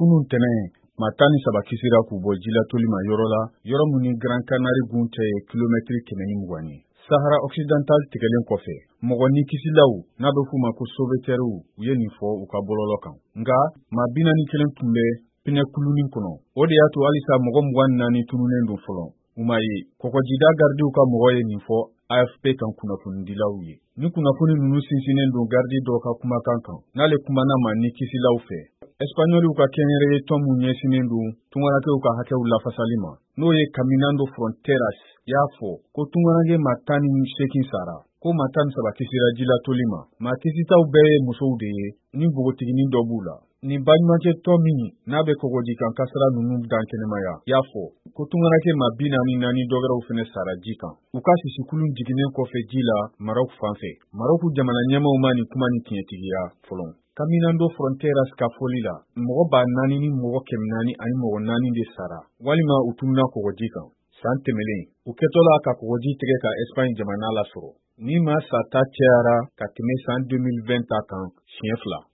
kunun tɛnɛn maa 13 kisira k'u bɔ jilatoli ma yɔrɔ la, yɔrɔ min ni Grand Canari gun cɛ ye kilomɛtiri 120 ye. Sahara Occidental tigɛlen kɔfɛ, mɔgɔ ni kisilaw n'a bɛ f'u ma ko sauveteurs u ye nin fɔ u ka bɔlɔlɔ kan. Nka maa 41 tun bɛ pinɛkulunin kɔnɔ. O de y'a to halisa mɔgɔ 24 tununnen don fɔlɔ. U ma ye, kɔgɔjida gardiw ka mɔgɔ ye nin fɔ AFP kan kunnafonidilaw ye. Ni kunnafoni ninnu sinsinnen don gardi dɔw ka kumakan kan, n'ale kumana ma ni kisilaw fɛ. Espanyoliw ka kɛnyɛrɛye tɔn mun ɲɛsinnen don tungarankew ka hakɛw lafasali ma, n'o ye Caminando Fronteras y'a fɔ ko tungaranke maa 18 sara, ko maa 13 kisira jilatoli ma. Maa kisitaw bɛɛ ye musow de ye, ni bogotiginin dɔ b'u la. Nin baɲumankɛ tɔn min n'a bɛ kɔgɔjikan kasara ninnu dan kɛnɛmaya y'a fɔ ko tungaranke maa 44 dɔ wɛrɛw fɛnɛ sara ji kan. U ka sisikulun jiginnen kɔfɛ ji la Maroc fan fɛ. Maroc jamana ɲɛmaw ma nin kuma ni tiɲɛtigiya fɔlɔ. Caminando Fronteras ka fɔli la, mɔgɔ 4,000 ni mɔgɔ 400 ani mɔgɔ 4 de sara, walima u tununa kɔgɔji kan. San tɛmɛlen, u kɛtɔla ka kɔgɔji tigɛ ka Espagne jamana lasɔrɔ. Ni maa sata cɛyara ka tɛmɛ san 2020 ta kan siɲɛ 2.